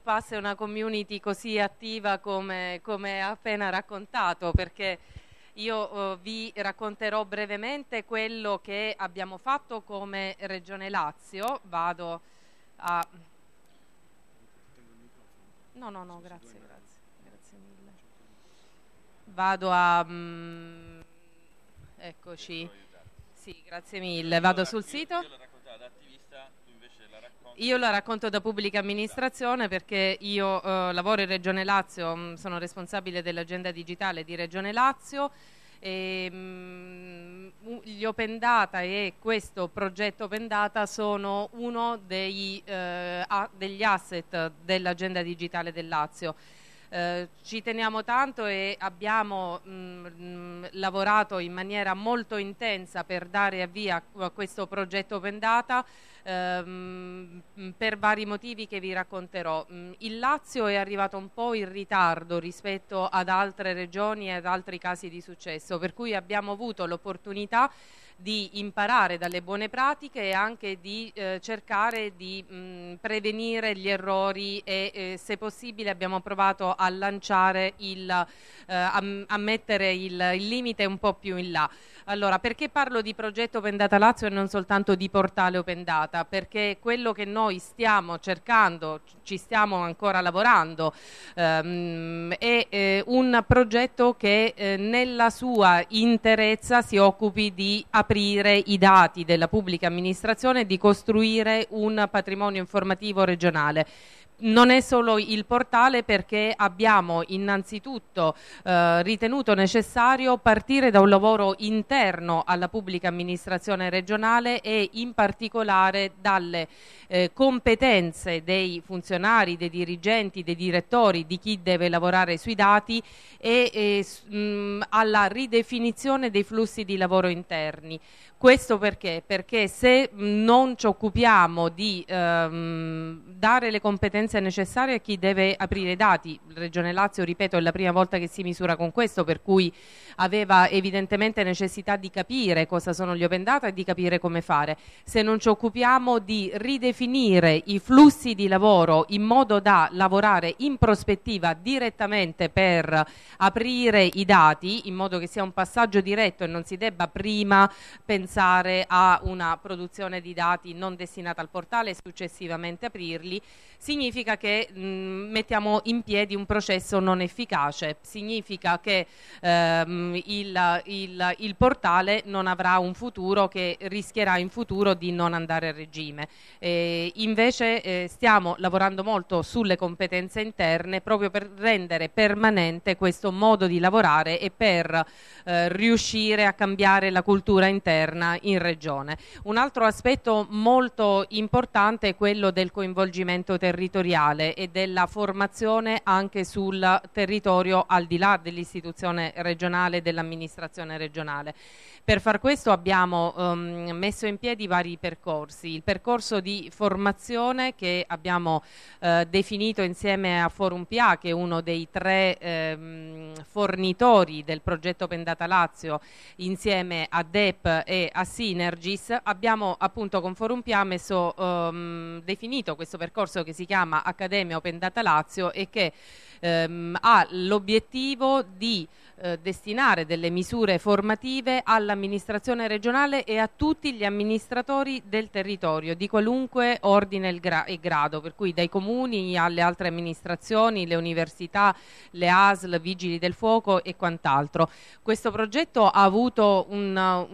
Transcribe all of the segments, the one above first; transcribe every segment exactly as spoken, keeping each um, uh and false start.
sviluppasse una community così attiva come, come ha appena raccontato, perché io uh, vi racconterò brevemente quello che abbiamo fatto come Regione Lazio. Vado a... No, no, no, grazie, grazie, grazie mille. Vado a... Mm, eccoci. Sì, grazie mille. Vado sul sito. Io la racconto da pubblica amministrazione perché io eh, lavoro in Regione Lazio, mh, sono responsabile dell'agenda digitale di Regione Lazio e mh, gli Open Data e questo progetto Open Data sono uno dei, eh, a, degli asset dell'agenda digitale del Lazio. Eh, ci teniamo tanto e abbiamo mh, mh, lavorato in maniera molto intensa per dare avvio a questo progetto Open Data ehm, per vari motivi che vi racconterò. Mh, il Lazio è arrivato un po' in ritardo rispetto ad altre regioni e ad altri casi di successo, per cui abbiamo avuto l'opportunità di imparare dalle buone pratiche e anche di eh, cercare di mh, prevenire gli errori e eh, se possibile abbiamo provato a lanciare il, eh, a, a mettere il, il limite un po' più in là. Allora, perché parlo di progetto Open Data Lazio e non soltanto di portale Open Data? Perché quello che noi stiamo cercando, ci stiamo ancora lavorando, ehm, è eh, un progetto che eh, nella sua interezza si occupi di aprire i dati della pubblica amministrazione e di costruire un patrimonio informativo regionale. Non è solo il portale, perché abbiamo innanzitutto eh, ritenuto necessario partire da un lavoro interno alla pubblica amministrazione regionale e in particolare dalle eh, competenze dei funzionari, dei dirigenti, dei direttori, di chi deve lavorare sui dati e, e mh, alla ridefinizione dei flussi di lavoro interni. Questo perché? Perché se non ci occupiamo di ehm, dare le competenze necessarie a chi deve aprire i dati, Regione Lazio, ripeto, è la prima volta che si misura con questo, per cui aveva evidentemente necessità di capire cosa sono gli Open Data e di capire come fare. Se non ci occupiamo di ridefinire i flussi di lavoro in modo da lavorare in prospettiva direttamente per aprire i dati, in modo che sia un passaggio diretto e non si debba prima pensare pensare a una produzione di dati non destinata al portale e successivamente aprirli, significa che mh, mettiamo in piedi un processo non efficace, significa che ehm, il, il, il portale non avrà un futuro, che rischierà in futuro di non andare a regime. E invece eh, stiamo lavorando molto sulle competenze interne proprio per rendere permanente questo modo di lavorare e per eh, riuscire a cambiare la cultura interna in regione. Un altro aspetto molto importante è quello del coinvolgimento territoriale e della formazione anche sul territorio al di là dell'istituzione regionale e dell'amministrazione regionale. Per far questo abbiamo um, messo in piedi vari percorsi. Il percorso di formazione che abbiamo uh, definito insieme a Forum P A, che è uno dei tre um, fornitori del progetto Open Data Lazio, insieme a D E P e a Synergis. Abbiamo appunto con Forum P A messo, um, definito questo percorso che si chiama Accademia Open Data Lazio e che um, ha l'obiettivo di Eh, destinare delle misure formative all'amministrazione regionale e a tutti gli amministratori del territorio di qualunque ordine e, gra e grado, per cui dai comuni alle altre amministrazioni, le università, le A S L, vigili del fuoco e quant'altro. Questo progetto ha avuto un,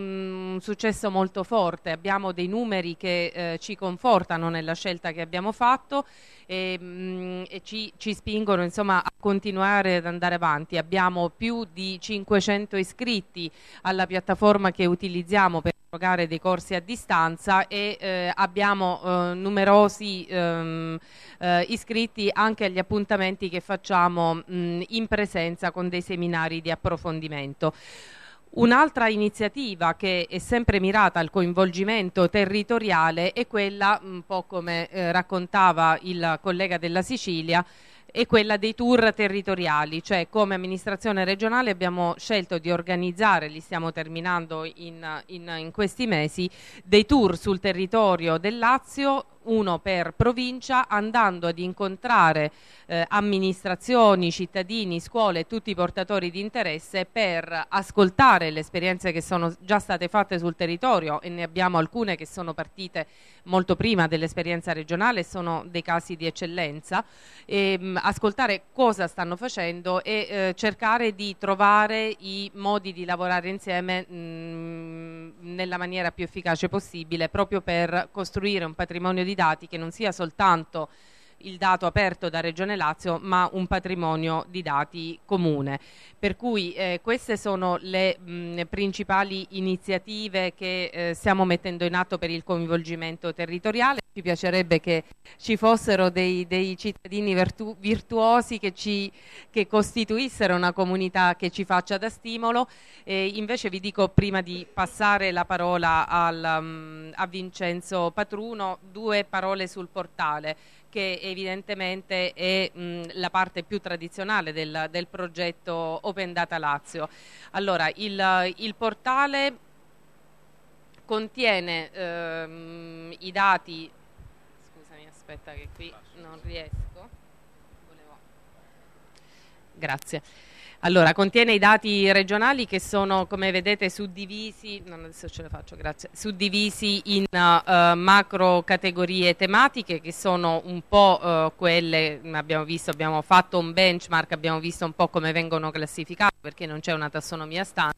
un successo molto forte, abbiamo dei numeri che eh, ci confortano nella scelta che abbiamo fatto e, mh, e ci, ci spingono insomma a continuare ad andare avanti. Abbiamo più di cinquecento iscritti alla piattaforma che utilizziamo per erogare dei corsi a distanza e eh, abbiamo eh, numerosi ehm, eh, iscritti anche agli appuntamenti che facciamo mh, in presenza con dei seminari di approfondimento. Un'altra iniziativa che è sempre mirata al coinvolgimento territoriale è quella, un po' come eh, raccontava il collega della Sicilia, è quella dei tour territoriali, cioè come amministrazione regionale abbiamo scelto di organizzare, li stiamo terminando in, in, in questi mesi, dei tour sul territorio del Lazio, uno per provincia, andando ad incontrare eh, amministrazioni, cittadini, scuole e tutti i portatori di interesse per ascoltare le esperienze che sono già state fatte sul territorio, e ne abbiamo alcune che sono partite molto prima dell'esperienza regionale, sono dei casi di eccellenza, e, mh, ascoltare cosa stanno facendo e eh, cercare di trovare i modi di lavorare insieme mh, nella maniera più efficace possibile, proprio per costruire un patrimonio di dati che non sia soltanto il dato aperto da Regione Lazio, ma un patrimonio di dati comune. Per cui eh, queste sono le mh, principali iniziative che eh, stiamo mettendo in atto per il coinvolgimento territoriale. Ci piacerebbe che ci fossero dei, dei cittadini virtu virtuosi che, ci, che costituissero una comunità che ci faccia da stimolo. E invece vi dico, prima di passare la parola al, um, a Vincenzo Patruno, due parole sul portale, che evidentemente è mh, la parte più tradizionale del, del progetto Open Data Lazio. Allora, il, il portale contiene ehm, i dati, scusami, aspetta che qui non riesco, volevo... grazie. Allora, contiene i dati regionali che sono, come vedete, suddivisi, non adesso ce la faccio, grazie, suddivisi in uh, macro categorie tematiche, che sono un po' uh, quelle, abbiamo visto, abbiamo fatto un benchmark, abbiamo visto un po' come vengono classificate, perché non c'è una tassonomia standard,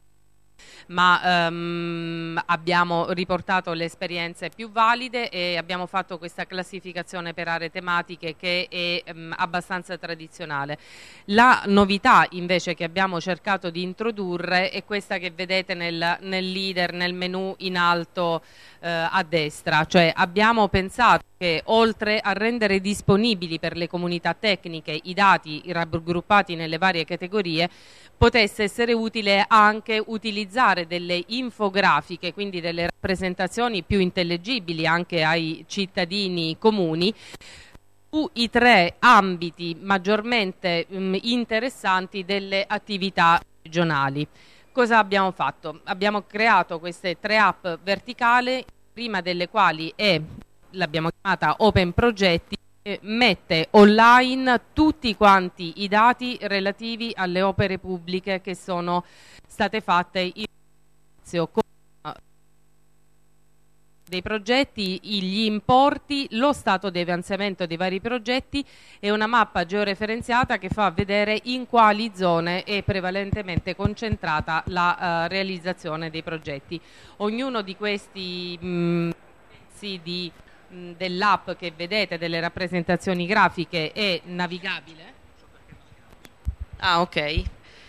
ma um, abbiamo riportato le esperienze più valide e abbiamo fatto questa classificazione per aree tematiche che è um, abbastanza tradizionale. La novità invece che abbiamo cercato di introdurre è questa che vedete nel, nel leader, nel menu in alto eh, a destra, cioè abbiamo pensato che oltre a rendere disponibili per le comunità tecniche i dati raggruppati nelle varie categorie, potesse essere utile anche utilizzare delle infografiche, quindi delle rappresentazioni più intellegibili anche ai cittadini comuni, sui tre ambiti maggiormente mh, interessanti delle attività regionali. Cosa abbiamo fatto? Abbiamo creato queste tre app verticali, prima delle quali è, l'abbiamo chiamata Open Progetti, mette online tutti quanti i dati relativi alle opere pubbliche che sono state fatte in con dei progetti, gli importi, lo stato di avanzamento dei vari progetti e una mappa georeferenziata che fa vedere in quali zone è prevalentemente concentrata la uh, realizzazione dei progetti. Ognuno di questi mh, pezzi di dell'app che vedete, delle rappresentazioni grafiche, è navigabile. Ah, ok.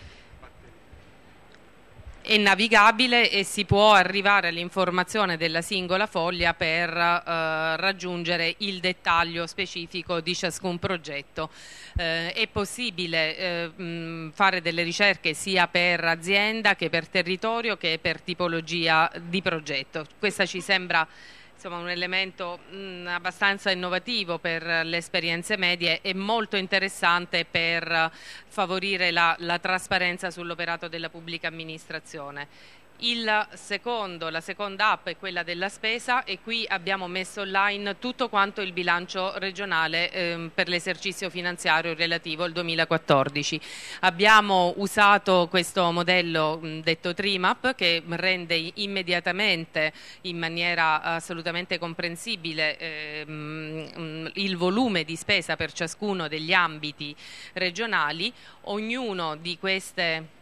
È navigabile e si può arrivare all'informazione della singola foglia per eh, raggiungere il dettaglio specifico di ciascun progetto. Eh, è possibile eh, mh, fare delle ricerche sia per azienda che per territorio che per tipologia di progetto. Questa ci sembra insomma un elemento mh, abbastanza innovativo per le esperienze medie e molto interessante per favorire la, la trasparenza sull'operato della pubblica amministrazione. Il secondo, la seconda app è quella della spesa e qui abbiamo messo online tutto quanto il bilancio regionale ehm, per l'esercizio finanziario relativo al duemilaquattordici. Abbiamo usato questo modello mh, detto Trimap, che rende immediatamente in maniera assolutamente comprensibile ehm, il volume di spesa per ciascuno degli ambiti regionali. Ognuno di queste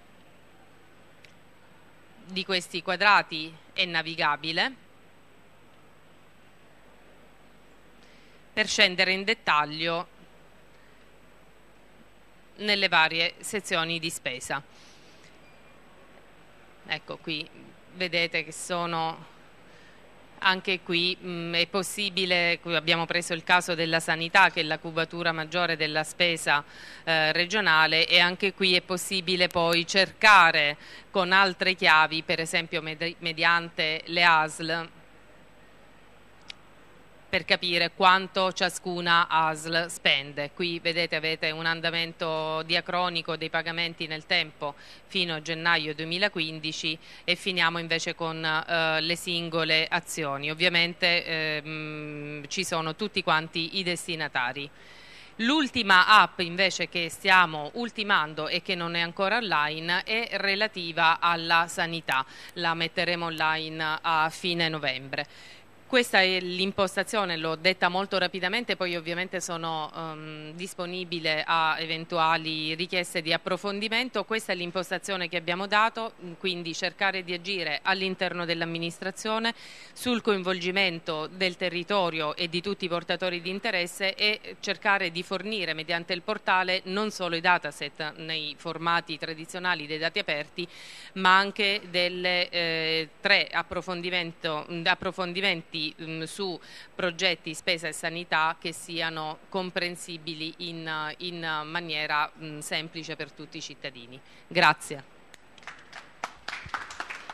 di questi quadrati è navigabile per scendere in dettaglio nelle varie sezioni di spesa. Ecco, qui vedete che sono anche qui mh, è possibile, qui abbiamo preso il caso della sanità che è la cubatura maggiore della spesa eh, regionale, e anche qui è possibile poi cercare con altre chiavi, per esempio med mediante le A S L, per capire quanto ciascuna A S L spende. Qui vedete avete un andamento diacronico dei pagamenti nel tempo fino a gennaio duemilaquindici e finiamo invece con eh, le singole azioni. Ovviamente ehm, ci sono tutti quanti i destinatari. L'ultima app invece che stiamo ultimando e che non è ancora online è relativa alla sanità, la metteremo online a fine novembre. Questa è l'impostazione, l'ho detta molto rapidamente, poi ovviamente sono um, disponibile a eventuali richieste di approfondimento. Questa è l'impostazione che abbiamo dato, quindi cercare di agire all'interno dell'amministrazione sul coinvolgimento del territorio e di tutti i portatori di interesse e cercare di fornire mediante il portale non solo i dataset nei formati tradizionali dei dati aperti, ma anche delle eh, tre approfondimenti su progetti spesa e sanità che siano comprensibili in, in maniera mh, semplice per tutti i cittadini. Grazie.